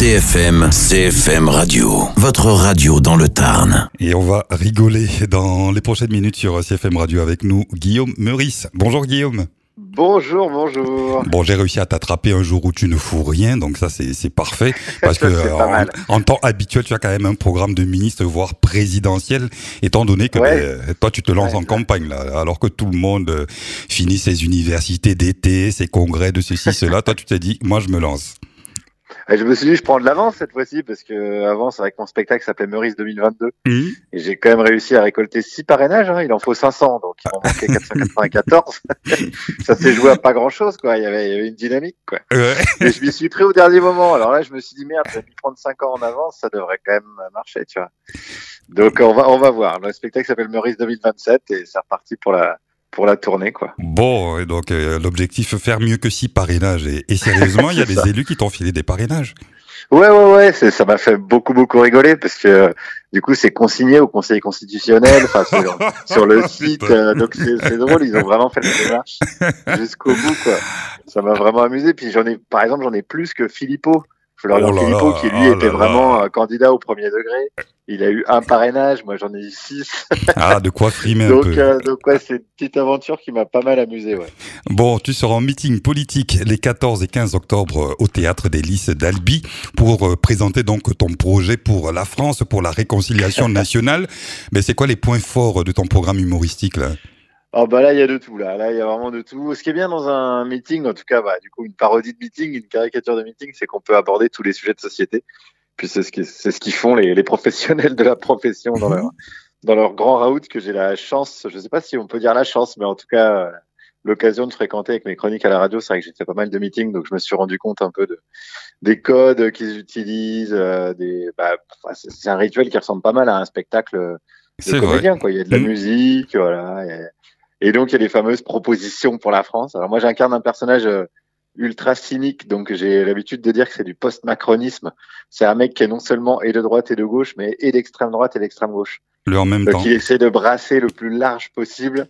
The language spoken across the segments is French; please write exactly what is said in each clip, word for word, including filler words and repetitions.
C F M, C F M Radio, votre radio dans le Tarn. Et on va rigoler dans les prochaines minutes sur C F M Radio avec nous, Guillaume Meurice. Bonjour Guillaume. Bonjour, bonjour. Bon, j'ai réussi à t'attraper un jour où tu ne fous rien, donc ça c'est, c'est parfait. Parce que c'est euh, en, en temps habituel, tu as quand même un programme de ministre, voire présidentiel, étant donné que ouais. ben, toi tu te lances ouais, en campagne là, alors que tout le monde euh, finit ses universités d'été, ses congrès de ceci, cela. Toi tu t'es dit, moi je me lance. Je me suis dit, je prends de l'avance cette fois-ci, parce que avant, c'est vrai que mon spectacle s'appelait Meurice deux mille vingt-deux. Mmh. Et j'ai quand même réussi à récolter six parrainages, hein. Il en faut cinq cents, donc il m'en manquait quatre cent quatre-vingt-quatorze. Ça s'est joué à pas grand-chose, quoi. Il y avait, il y avait une dynamique, quoi. Ouais. Et je m'y suis pris au dernier moment. Alors là, je me suis dit, merde, j'ai pu prendre cinq ans en avance, ça devrait quand même marcher, tu vois. Donc on va, on va voir. Le spectacle s'appelle Meurice deux mille vingt-sept et c'est reparti pour la, pour la tournée, quoi. Bon, et donc euh, l'objectif, faire mieux que six parrainages. Et, et sérieusement, il y a des élus qui t'ont filé des parrainages. Ouais, ouais, ouais, c'est, ça m'a fait beaucoup, beaucoup rigoler parce que du coup, c'est consigné au Conseil constitutionnel, enfin sur, sur le site. Euh, donc c'est, c'est drôle, ils ont vraiment fait la démarche jusqu'au bout, quoi. Ça m'a vraiment amusé. Puis j'en ai, par exemple, j'en ai plus que Philippot. Florian oh Philippot, qui lui oh était vraiment là. candidat au premier degré. Il a eu un parrainage, moi j'en ai eu six. Ah, de quoi frimer donc, un peu. Euh, donc ouais, c'est une petite aventure qui m'a pas mal amusé, ouais. Bon, tu seras en meeting politique les quatorze et quinze octobre au Théâtre des Lys d'Albi pour présenter donc ton projet pour la France, pour la réconciliation nationale. Mais c'est quoi les points forts de ton programme humoristique là? Oh bah là il y a de tout là, là il y a vraiment de tout. Ce qui est bien dans un meeting, en tout cas bah du coup une parodie de meeting, une caricature de meeting, c'est qu'on peut aborder tous les sujets de société. Puis c'est ce qui c'est ce qu'ils font les les professionnels de la profession dans leur dans leur grand raout que j'ai la chance, je sais pas si on peut dire la chance, mais en tout cas l'occasion de fréquenter avec mes chroniques à la radio. C'est vrai que j'ai fait pas mal de meetings, donc je me suis rendu compte un peu de des codes qu'ils utilisent, euh, des bah c'est, c'est un rituel qui ressemble pas mal à un spectacle de c'est comédien, vrai. Quoi. Il y a de la mmh. musique, voilà. Et, Et donc, il y a les fameuses propositions pour la France. Alors moi, j'incarne un personnage euh, ultra cynique, donc j'ai l'habitude de dire que c'est du post-macronisme. C'est un mec qui est non seulement et de droite et de gauche, mais et d'extrême droite et d'extrême gauche. Le en même donc, temps. il essaie de brasser le plus large possible.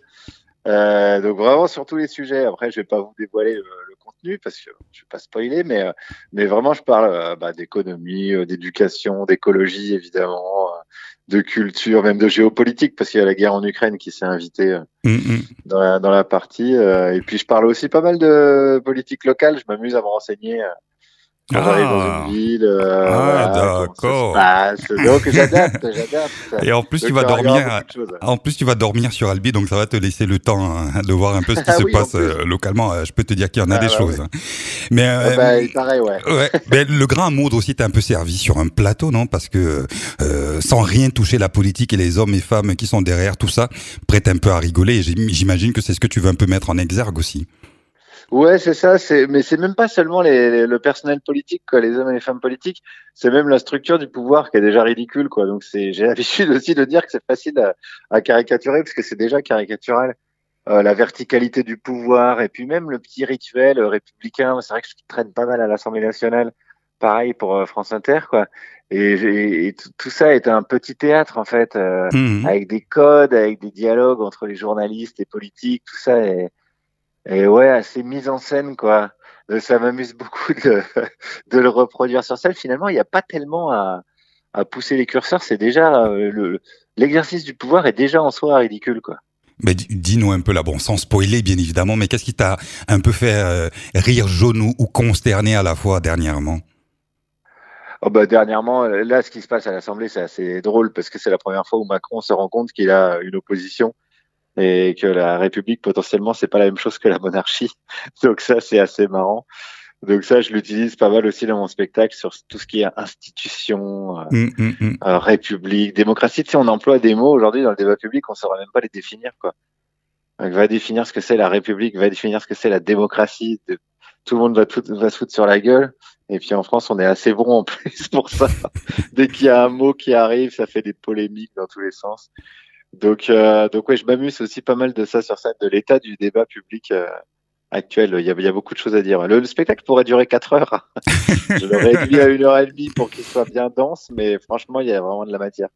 Euh, donc vraiment sur tous les sujets. Après, je vais pas vous dévoiler le, le contenu parce que je vais pas spoiler, mais euh, mais vraiment, je parle euh, bah, d'économie, euh, d'éducation, d'écologie, évidemment. Euh, de culture, même de géopolitique, parce qu'il y a la guerre en Ukraine qui s'est invitée euh, mm-hmm. dans, la, dans la partie. Euh, et puis, je parle aussi pas mal de politique locale. Je m'amuse à me renseigner euh, quand ah. j'arrive dans une ville. Euh, ah, voilà, d'accord. Donc, j'adapte, j'adapte. Et en plus, donc, tu vas dormir. Choses, ouais. En plus, tu vas dormir sur Albi, donc ça va te laisser le temps hein, de voir un peu ce qui ah, se oui, passe euh, localement. Je peux te dire qu'il y en a ah, des bah, choses. Oui. Mais euh, bah, pareil, ouais. ouais. Mais le grand monde aussi t'es un peu servi sur un plateau, non? Parce que euh, sans rien toucher la politique et les hommes et femmes qui sont derrière tout ça, prêtent un peu à rigoler. Et j'imagine que c'est ce que tu veux un peu mettre en exergue aussi. Ouais, c'est ça. C'est, mais c'est même pas seulement les, les, le personnel politique, quoi, les hommes et les femmes politiques. C'est même la structure du pouvoir qui est déjà ridicule, quoi. Donc c'est, j'ai l'habitude aussi de dire que c'est facile à, à caricaturer parce que c'est déjà caricatural. Euh, la verticalité du pouvoir et puis même le petit rituel républicain. C'est vrai que je traîne pas mal à l'Assemblée nationale. Pareil pour euh, France Inter, quoi. Et, et, et tout, tout ça est un petit théâtre en fait, euh, mmh. avec des codes, avec des dialogues entre les journalistes, les politiques, tout ça est Et ouais, assez mise en scène, quoi. Ça m'amuse beaucoup de, de le reproduire sur scène. Finalement, il n'y a pas tellement à, à pousser les curseurs. C'est déjà, le, l'exercice du pouvoir est déjà en soi ridicule, quoi. Mais dis-nous un peu là, bon, sans spoiler, bien évidemment, mais qu'est-ce qui t'a un peu fait euh, rire jaune ou, ou consterné à la fois dernièrement? Oh bah, dernièrement, là, ce qui se passe à l'Assemblée, c'est assez drôle parce que c'est la première fois où Macron se rend compte qu'il a une opposition. Et que la République, potentiellement, c'est pas la même chose que la monarchie. Donc ça, c'est assez marrant. Donc ça, je l'utilise pas mal aussi dans mon spectacle sur tout ce qui est institution, euh, mmh, mmh. Euh, République, démocratie. Tu sais, on emploie des mots aujourd'hui dans le débat public, on saurait même pas les définir, quoi. Donc, va définir ce que c'est la République, va définir ce que c'est la démocratie. Tout le monde va, tout, va se foutre sur la gueule. Et puis en France, on est assez bon en plus pour ça. Dès qu'il y a un mot qui arrive, ça fait des polémiques dans tous les sens. Donc, euh, donc ouais, je m'amuse aussi pas mal de ça sur scène, de l'état du débat public euh, actuel. Il y, a, il y a beaucoup de choses à dire. Le, le spectacle pourrait durer quatre heures. Je le réduis à une heure et demie pour qu'il soit bien dense, mais franchement, il y a vraiment de la matière, quoi.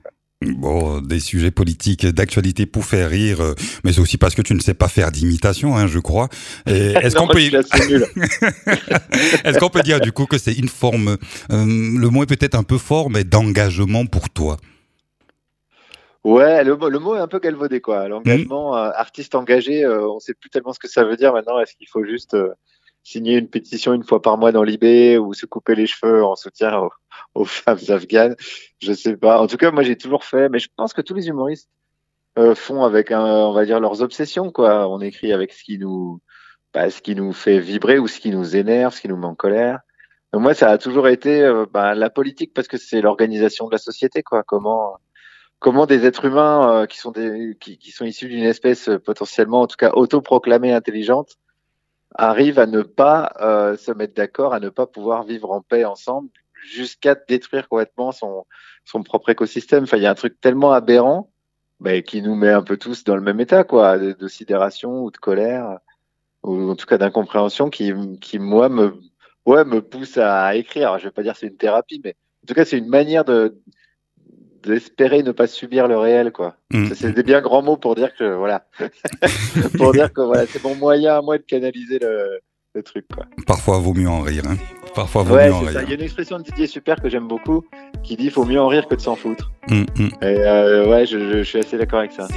Bon, des sujets politiques d'actualité pour faire rire, euh, mais c'est aussi parce que tu ne sais pas faire d'imitation, hein, je crois. Et est-ce non, qu'on peut, je suis assez nul. est-ce qu'on peut dire du coup que c'est une forme, euh, le mot est peut-être un peu fort, mais d'engagement pour toi? Ouais, le, mot- le mot est un peu galvaudé, quoi. L'engagement, euh, artiste engagé, euh, on sait plus tellement ce que ça veut dire maintenant. Est-ce qu'il faut juste euh, signer une pétition une fois par mois dans l'I B ou se couper les cheveux en soutien aux, aux femmes afghanes? Je sais pas. En tout cas, moi, j'ai toujours fait, mais je pense que tous les humoristes euh, font avec, un, on va dire, leurs obsessions, quoi. On écrit avec ce qui nous, bah, ce qui nous fait vibrer ou ce qui nous énerve, ce qui nous met en colère. Donc moi, ça a toujours été euh, bah, la politique parce que c'est l'organisation de la société, quoi. Comment comment des êtres humains euh, qui sont des qui, qui sont issus d'une espèce euh, potentiellement, en tout cas autoproclamée intelligente, arrivent à ne pas euh, se mettre d'accord, à ne pas pouvoir vivre en paix ensemble, jusqu'à détruire complètement son son propre écosystème. Enfin, il y a un truc tellement aberrant, bah, qui nous met un peu tous dans le même état, quoi, de, de sidération ou de colère, ou en tout cas d'incompréhension, qui qui moi me ouais me pousse à écrire. Alors, je vais pas dire que c'est une thérapie, mais en tout cas c'est une manière de d'espérer ne pas subir le réel, quoi. Mmh. C'est des bien grands mots pour dire que voilà, pour dire que voilà, c'est mon moyen à moi de canaliser le, le truc, quoi. Parfois, vaut mieux en rire. Hein. Parfois, vaut Ouais, mieux en c'est rire. ça. Il y a une expression de Didier Super que j'aime beaucoup qui dit faut mieux en rire que de s'en foutre. Mmh, mmh. Et euh, ouais, je, je, je suis assez d'accord avec ça.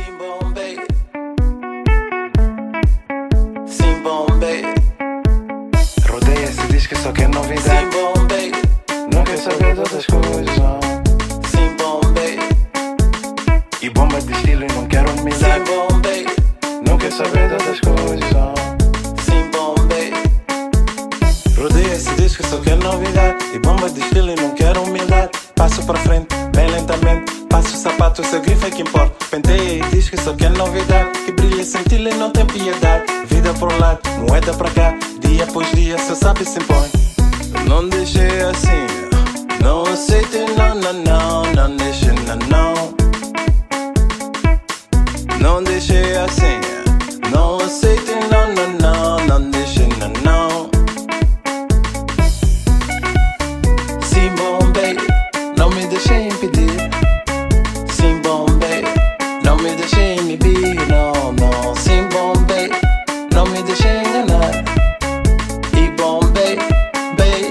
Rodeia se diz que só quer novidade. Não quer saber de outras coisas, não. E bomba de estilo e não quer humildade. Não quer saber de outras coisas, não. Rodeia se diz que só quer novidade. E bomba de estilo e não quer humildade. Passo pra frente, bem lentamente. Passo o sapato, seu grife é que importa. Penteia e diz que só quer novidade. Que brilha sem tila e não tem piedade. Vida por um lado, moeda pra cá. Dia após dia, seu sabe se impõe. Não deixei assim. Não aceite, não, não, não. Não deixe, não, não. Não deixei assim. Não aceite, não, não, não. Não deixe, não, não. Sim, Bombay, não me deixei impedir. Sim, Bombay, não me deixei inibir. Não, não. Sim, Bombay, não me deixei enganar. E Bombay, Bay.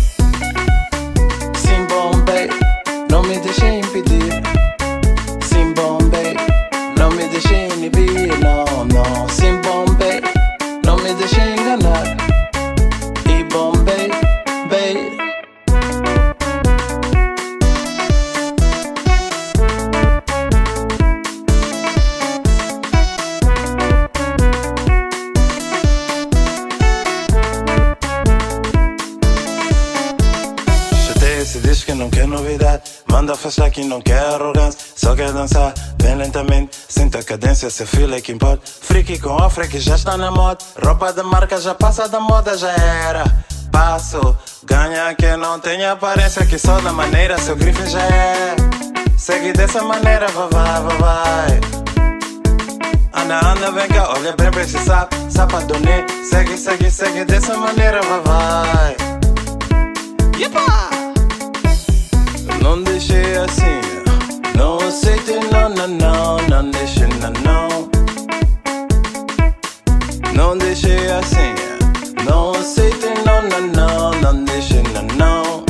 Sim, Bombay, não me deixei impedir. Sim, Bombay, não me deixei inibir. Não, não. Sim, Bombay, não me deixei enganar. E Bombay, Bay. Chateia se diz que não quer novidade. Manda afastar que não quer arrogância. Só quer dançar bem lentamente. Sinta a cadência, seu filho é que importa. Freaky com afro que já está na moda. Roupa de marca já passa da moda, já era. Passo, ganha que não tem aparência. Que só da maneira seu grife já é. Segue dessa maneira, vai, vai, vai, vai. Anda, anda, vem cá, olha bem pra esse sapo. Sapadone, segue, segue, segue dessa maneira, vai, vai. Yepa! Não deixei assim. Não aceite, não, não, não. Não deixe, não, não. Não deixei assim. Não aceite, não, não, não. Não deixe, não, não.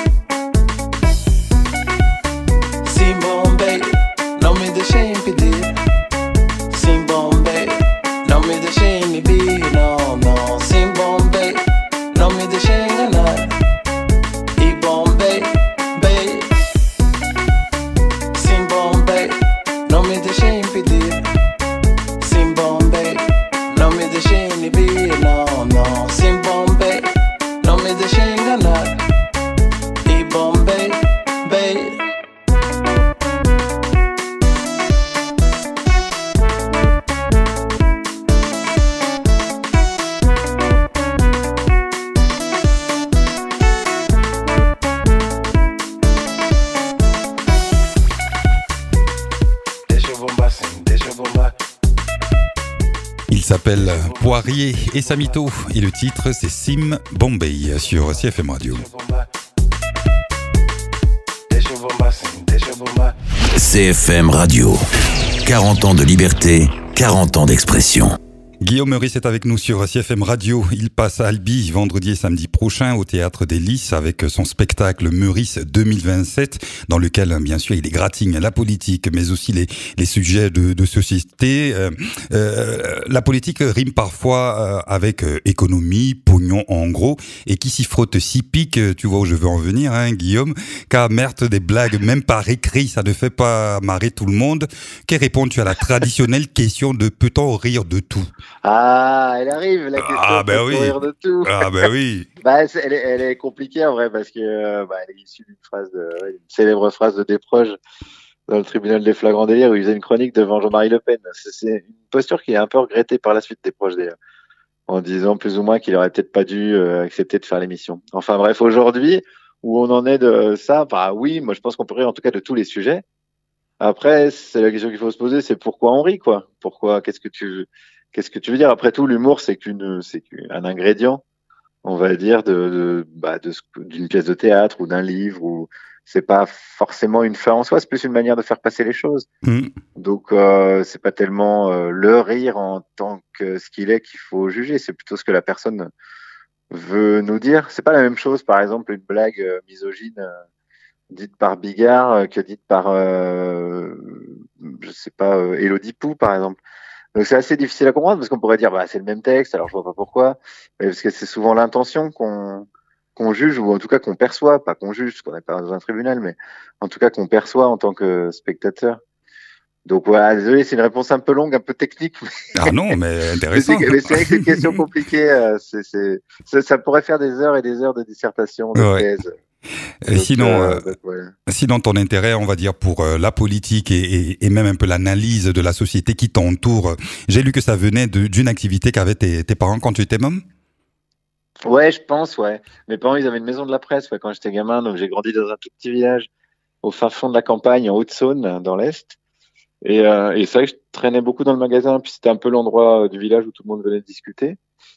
Sim, Bombay, não me deixei impedir. Sim, Bombay, não me deixei inibir. Não, não. Sim, Bombay, não me deixei enganar. E Bombay, Bay. Sim, Bombay, não me deixei impedir. Sim, Bombay, não me deixei inibir. Não, não. Sim, Bombay, não me deixei enganar. E Bombay, Bay. Deixa eu bombar sim, deixa eu bombar. Il s'appelle Poirier et Samito et le titre c'est Sim Bombay sur C F M Radio. Deixa eu bombar sim, deixa eu bombar. C F M Radio. quarante ans de liberté, quarante ans d'expression. Guillaume Meurice est avec nous sur C F M Radio. Il passe à Albi vendredi et samedi prochain au Théâtre des Lys avec son spectacle Meurice deux mille vingt-sept, dans lequel, bien sûr, il égratigne la politique, mais aussi les, les sujets de, de société. Euh, euh, la politique rime parfois euh, avec euh, économie, pognon en gros, et qui s'y frotte si pique, tu vois où je veux en venir, hein, Guillaume, qu'à merde des blagues, même par écrit, ça ne fait pas marrer tout le monde. Que réponds-tu à la traditionnelle question de peut-on rire de tout? Ah, elle arrive, la question Ah, ben de oui. rire de tout. Ah ben oui. Bah, c'est- elle, est, elle est compliquée en vrai parce que euh, bah, elle est issue d'une phrase, de, ouais, une célèbre phrase de Desproges dans le tribunal des flagrants délires où il faisait une chronique devant Jean-Marie Le Pen. C'est, c'est une posture qui est un peu regrettée par la suite Desproges d'ailleurs, en disant plus ou moins qu'il aurait peut-être pas dû euh, accepter de faire l'émission. Enfin bref, aujourd'hui, où on en est de ça, bah oui, moi je pense qu'on peut rire en tout cas de tous les sujets. Après, c'est la question qu'il faut se poser, c'est pourquoi on rit, quoi. Pourquoi, qu'est-ce que tu, qu'est-ce que tu veux dire? Après tout, l'humour, c'est qu'une, c'est qu'un ingrédient, on va dire, de, de, bah, de, ce- d'une pièce de théâtre ou d'un livre, ou c'est pas forcément une fin en soi, c'est plus une manière de faire passer les choses. Mm. Donc, euh, c'est pas tellement euh, le rire en tant que ce qu'il est qu'il faut juger, c'est plutôt ce que la personne veut nous dire. C'est pas la même chose, par exemple, une blague euh, misogyne euh, dite par Bigard euh, que dite par, euh, je sais pas, euh, Élodie Pou, par exemple. Donc c'est assez difficile à comprendre parce qu'on pourrait dire, bah c'est le même texte, alors je vois pas pourquoi, mais parce que c'est souvent l'intention qu'on qu'on juge ou en tout cas qu'on perçoit, pas qu'on juge, parce qu'on n'est pas dans un tribunal, mais en tout cas qu'on perçoit en tant que spectateur. Donc voilà, désolé, c'est une réponse un peu longue, un peu technique, mais Ah non, mais mais c'est intéressant. mais c'est vrai que c'est une question compliquée. euh, c'est, c'est, ça, ça pourrait faire des heures et des heures de dissertation, de Ouais. thèse. Et Donc, sinon, euh, euh, donc, voilà. sinon ton intérêt, on va dire, pour euh, la politique et, et, et même un peu l'analyse de la société qui t'entoure, j'ai lu que ça venait de- d'une activité qu'avaient tes, tes parents quand tu étais môme. Ouais, je pense, ouais. Mes parents, ils avaient une maison de la presse ouais, quand j'étais gamin, donc j'ai grandi dans un tout petit village au fin fond de la campagne, en Haute-Saône, dans l'Est. Et, euh, et c'est vrai que je traînais beaucoup dans le magasin, puis c'était un peu l'endroit euh, du village où tout le monde venait discuter.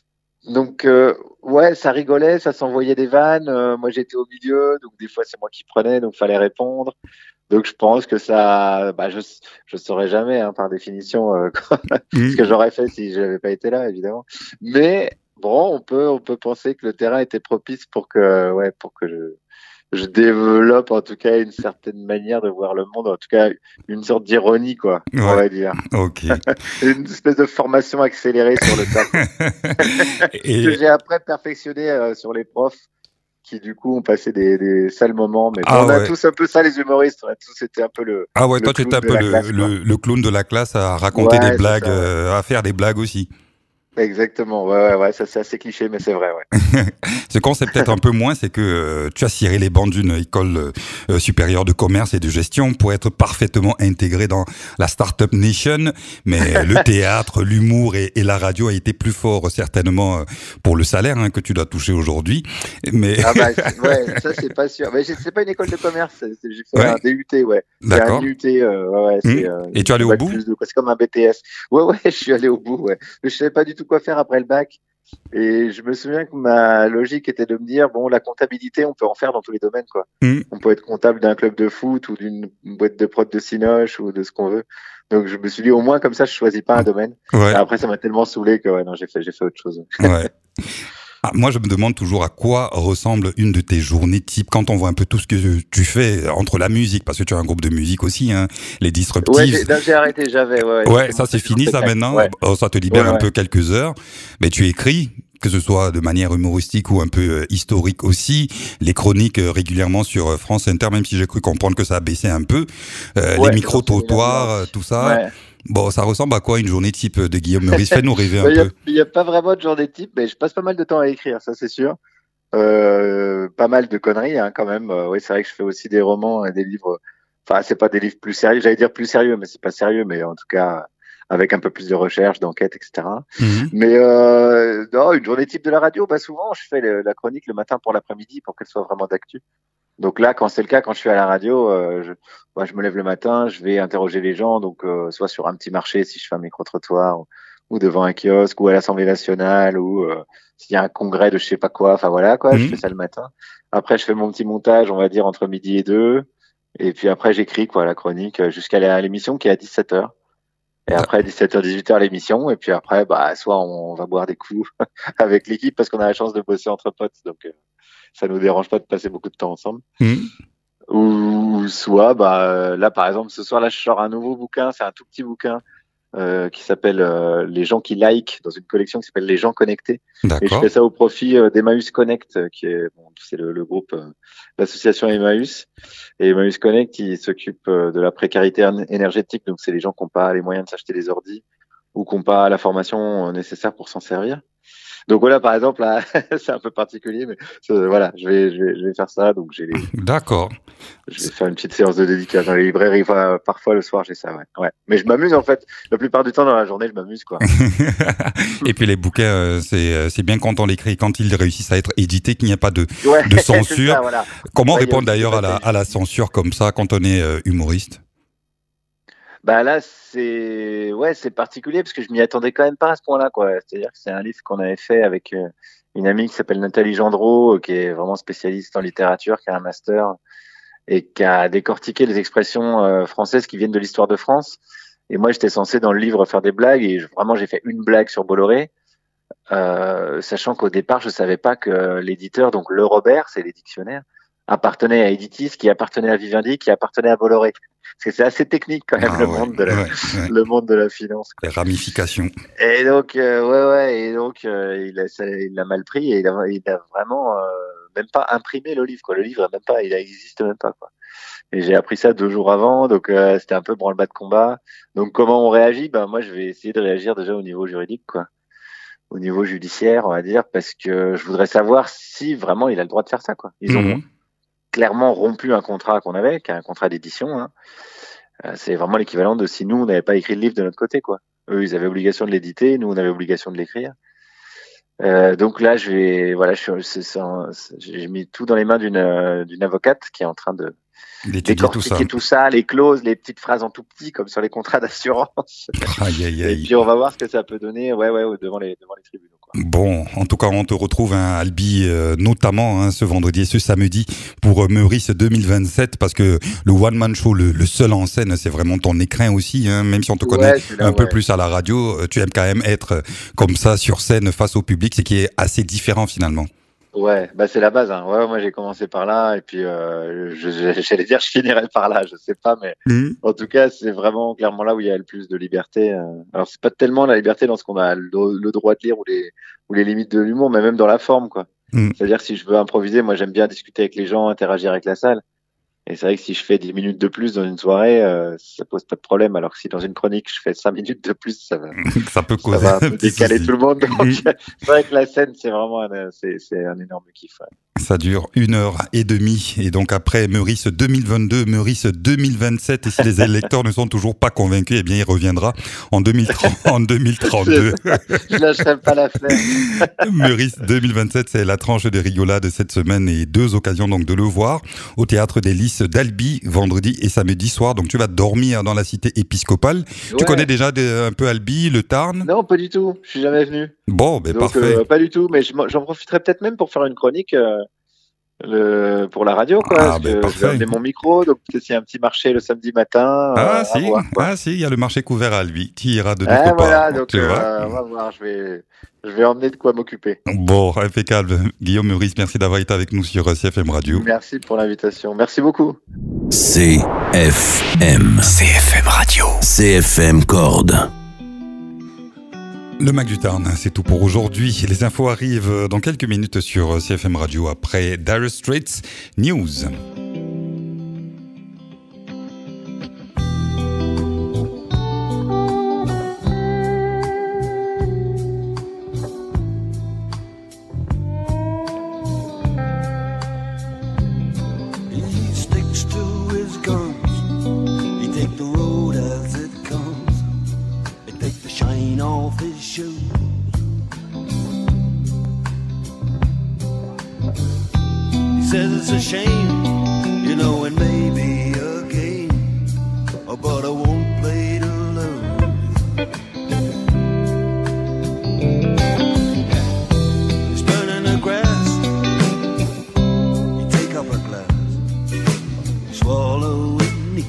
Donc, euh, ouais, ça rigolait, ça s'envoyait des vannes. euh, moi, j'étais au milieu, donc des fois, c'est moi qui prenais, donc fallait répondre. Donc, je pense que ça, bah, je, je saurais jamais, hein, par définition, euh, Mm. ce que j'aurais fait si je n'avais pas été là, évidemment. Mais bon, on peut, on peut penser que le terrain était propice pour que, ouais, pour que je, je développe en tout cas une certaine manière de voir le monde, en tout cas une sorte d'ironie, quoi, on Ouais. va dire. Ok. Une espèce de formation accélérée sur le tas, quoi, que Et j'ai après perfectionné euh, sur les profs qui du coup ont passé des, des sales moments. Mais bon, ah on a ouais, tous un peu ça, les humoristes, on a tous été un peu le, ah ouais, le toi tu étais clown un de peu la le, classe, quoi. le, le clown de la classe à raconter Ouais, des c'est blagues, ça, ouais. euh, à faire des blagues aussi. Exactement, ouais, ouais, ouais, ça c'est assez cliché, mais c'est vrai, ouais. Ce qu'on sait peut-être un peu moins, c'est que euh, tu as ciré les bancs d'une école euh, supérieure de commerce et de gestion pour être parfaitement intégré dans la Startup Nation. Mais le théâtre, l'humour et, et la radio a été plus fort certainement euh, pour le salaire hein, que tu dois toucher aujourd'hui. Mais Ah bah c'est- ouais, ça c'est pas sûr. Mais j'ai- c'est pas une école de commerce, c'est- c'est- j'ai fait Ouais. un D U T, ouais. C'est d'accord. un I U T, euh, ouais, ouais, c'est Hmm. euh, Et tu es allé une au bac bout? plus deux, quoi. C'est comme un B T S. Ouais, ouais, je suis allé au bout, ouais. Mais je savais pas du tout quoi faire après le bac. Et je me souviens que ma logique était de me dire, bon, la comptabilité, on peut en faire dans tous les domaines, quoi. Hmm. On peut être comptable d'un club de foot ou d'une boîte de prod de cinoche ou de ce qu'on veut. Donc je me suis dit, au moins comme ça, je choisis pas un domaine. Ouais. Et après, ça m'a tellement saoulé que ouais, non, j'ai fait, j'ai fait autre chose. Ouais. Ah, moi, je me demande toujours à quoi ressemble une de tes journées type quand on voit un peu tout ce que tu fais entre la musique, parce que tu as un groupe de musique aussi, hein, les Ouais, Disruptives. j'ai, non, j'ai arrêté, j'avais, ouais. Ouais, j'ai ça c'est commencé fini dans ça cette maintenant. Ouais. Oh, ça te libère Ouais, un ouais. peu quelques heures. Mais tu écris, que ce soit de manière humoristique ou un peu euh, historique aussi, les chroniques euh, régulièrement sur euh, France Inter, même si j'ai cru comprendre que ça a baissé un peu. Euh, Ouais, les micro-trottoirs, j'en euh, tout ça. Ouais. Bon, ça ressemble à quoi une journée type de Guillaume Meurice? Fais-nous rêver un Il n'y a, peu. y a pas vraiment de journée type, mais je passe pas mal de temps à écrire, ça c'est sûr. Euh, pas mal de conneries hein, quand même. Euh, oui, c'est vrai que je fais aussi des romans et des livres. Enfin, c'est pas des livres plus sérieux. J'allais dire plus sérieux, mais c'est pas sérieux. Mais en tout cas, avec un peu plus de recherche, d'enquête, et cetera. Mhm. Mais euh, non, une journée type de la radio, bah souvent je fais le- la chronique le matin pour l'après-midi pour qu'elle soit vraiment d'actu. Donc là, quand c'est le cas, quand je suis à la radio, euh, je, moi, je me lève le matin, je vais interroger les gens, donc euh, soit sur un petit marché si je fais un micro-trottoir, ou, ou devant un kiosque, ou à l'Assemblée nationale, ou euh, s'il y a un congrès de je sais pas quoi. Enfin voilà, quoi. Je Mhm. fais ça le matin. Après, je fais mon petit montage, on va dire entre midi et deux. Et puis après, j'écris quoi la chronique jusqu'à l'émission qui est à dix-sept heures. Et après, dix-sept heures, dix-huit heures l'émission. Et puis après, bah, soit on va boire des coups avec l'équipe parce qu'on a la chance de bosser entre potes. Donc, euh, ça nous dérange pas de passer beaucoup de temps ensemble. Mmh. Ou soit, bah, là, par exemple, ce soir, là, je sors un nouveau bouquin. C'est un tout petit bouquin euh, qui s'appelle euh, Les gens qui like, dans une collection qui s'appelle Les gens connectés. D'accord. Et je fais ça au profit euh, d'Emmaüs Connect, qui est, bon, c'est le, le groupe, euh, l'association Emmaüs. Et Emmaüs Connect, il s'occupe euh, de la précarité énergétique. Donc, c'est les gens qui n'ont pas les moyens de s'acheter des ordis ou qui n'ont pas la formation nécessaire pour s'en servir. Donc voilà, par exemple, là, c'est un peu particulier, mais euh, voilà, je vais, je vais, je vais faire ça. Donc j'ai les. D'accord. Je vais faire une petite séance de dédicace dans les librairies. Enfin, parfois le soir, j'ai ça, ouais. ouais. Mais je m'amuse en fait. La plupart du temps dans la journée, je m'amuse quoi. Et puis les bouquins, euh, c'est c'est bien quand on l'écrit, quand ils réussissent à être édités, qu'il n'y a pas de ouais, de censure. Ça, voilà. Comment ouais, répondre d'ailleurs à la à la censure comme ça quand on est euh, humoriste? Bah là, c'est ouais, c'est particulier parce que je m'y attendais quand même pas à ce point-là, quoi. C'est-à-dire que c'est un livre qu'on avait fait avec euh, une amie qui s'appelle Nathalie Gendreau, qui est vraiment spécialiste en littérature, qui a un master et qui a décortiqué les expressions euh, françaises qui viennent de l'histoire de France. Et moi, j'étais censé dans le livre faire des blagues et je, vraiment, j'ai fait une blague sur Bolloré, euh, sachant qu'au départ, je savais pas que l'éditeur, donc Le Robert, c'est les dictionnaires, appartenait à Editis, qui appartenait à Vivendi, qui appartenait à Bolloré. Parce que c'est assez technique quand même, ah, le, ouais, monde de la, ouais, ouais. le monde de la finance. Quoi. Les ramifications. Et donc, euh, ouais, ouais, et donc, euh, il a, ça, il l'a mal pris et il a, il a vraiment euh, même pas imprimé le livre, quoi. Le livre, même pas, il existe même pas, quoi. Et j'ai appris ça deux jours avant, donc euh, c'était un peu branle-bas de combat. Donc, comment on réagit? Ben, moi, je vais essayer de réagir déjà au niveau juridique, quoi. Au niveau judiciaire, on va dire, parce que je voudrais savoir si vraiment il a le droit de faire ça, quoi. Ils mmh. ont clairement rompu un contrat qu'on avait, qui est un contrat d'édition. Hein. Euh, c'est vraiment l'équivalent de si nous, on n'avait pas écrit le livre de notre côté, quoi. Eux, ils avaient obligation de l'éditer, nous, on avait obligation de l'écrire. Euh, donc là, je vais, voilà, je, c'est, c'est, c'est, j'ai mis tout dans les mains d'une, euh, d'une avocate qui est en train de décortiquer tout ça. tout ça, les clauses, les petites phrases en tout petit, comme sur les contrats d'assurance. Aïe, aïe, aïe. Et puis on va voir ce que ça peut donner, ouais, ouais, devant les, devant les tribunaux. Quoi. Bon, en tout cas, on te retrouve, hein, Albi, euh, notamment hein, ce vendredi et ce samedi pour euh, Meurice deux mille vingt-sept, parce que le one man show, le, le seul en scène, c'est vraiment ton écrin aussi. Hein, même si on te connaît ouais, là, un ouais. peu plus à la radio, tu aimes quand même être comme ça sur scène face au public, c'est qui est assez différent finalement. Ouais, bah c'est la base. Hein. Ouais, moi j'ai commencé par là et puis euh, je, je, j'allais dire je finirai par là, je sais pas, mais mmh. en tout cas c'est vraiment clairement là où il y a le plus de liberté. Alors c'est pas tellement la liberté dans ce qu'on a le, le droit de lire ou les ou les limites de l'humour, mais même dans la forme, quoi. Mmh. C'est-à-dire si je veux improviser, moi j'aime bien discuter avec les gens, interagir avec la salle. Et c'est vrai que si je fais dix minutes de plus dans une soirée, euh, ça pose pas de problème. Alors que si dans une chronique je fais cinq minutes de plus, ça va, ça peut causer ça va un peu décaler tout le monde. Donc, c'est vrai que la scène, c'est vraiment un, c'est, c'est un énorme kiff. Ouais. Ça dure une heure et demie. Et donc après Meurice deux mille vingt-deux, Meurice deux mille vingt-sept. Et si les électeurs ne sont toujours pas convaincus, eh bien il reviendra en deux mille trente, en deux mille trente-deux. Je lâcherai pas l'affaire. Meurice deux mille vingt-sept, c'est la tranche des rigolades cette semaine et deux occasions donc de le voir au Théâtre des Lys d'Albi, vendredi et samedi soir. Donc tu vas dormir dans la cité épiscopale. Ouais. Tu connais déjà de, un peu Albi, le Tarn? Non, pas du tout. Je suis jamais venu. Bon, ben donc, parfait. Euh, pas du tout, mais j'en profiterai peut-être même pour faire une chronique euh, le, pour la radio, quoi. Ah, ben je vais amener mon micro, donc peut-être s'il y a un petit marché le samedi matin. Ah euh, si, voir, ah si, il y a le marché couvert à Albi. Tu iras de notre ah, part. Voilà, donc euh, on va voir. Je vais, je vais emmener de quoi m'occuper. Bon, impeccable. Guillaume Meurice, merci d'avoir été avec nous sur C F M Radio. Merci pour l'invitation. Merci beaucoup. C F M. C F M Radio. C F M Corde. Le Mac du Tarn, c'est tout pour aujourd'hui. Les infos arrivent dans quelques minutes sur C F M Radio après Dire Straits News. Says it's a shame, you know, it may be a game, but I won't play to lose. He's burning the grass, you take up a glass, swallow it neat.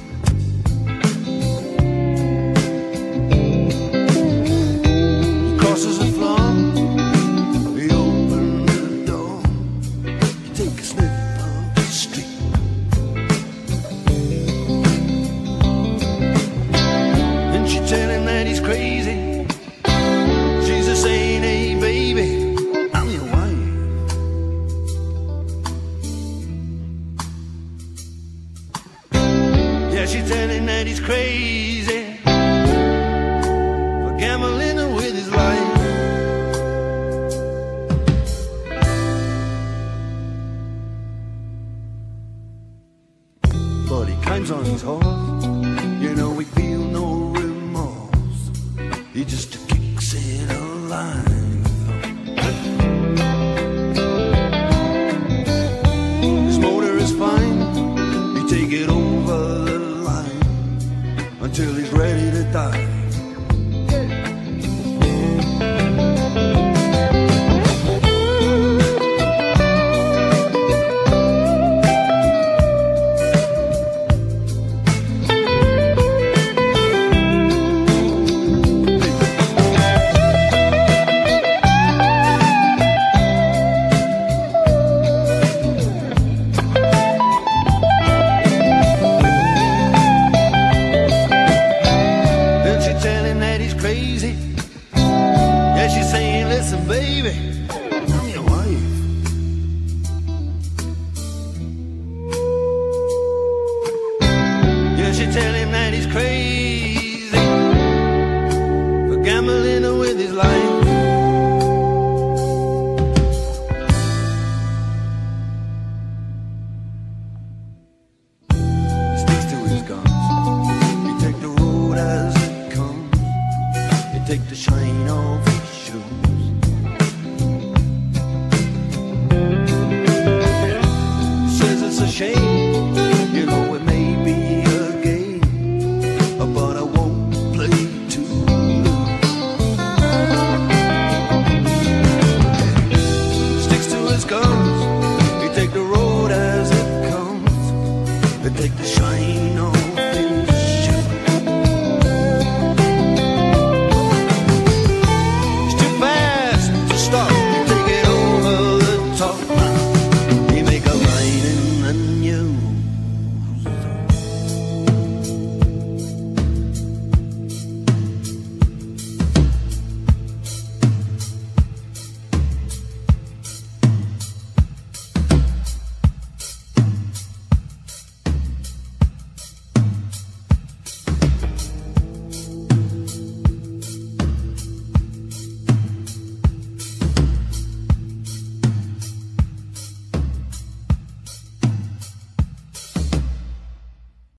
He crosses the floor, he opens the door, you take a sniff of the street. And she tell him that he's crazy. She's a saying, hey baby, I'm your wife. She's telling that he's crazy for gambling with his life. But he climbs on his horse, you know he feel no remorse. He just kicks it alive.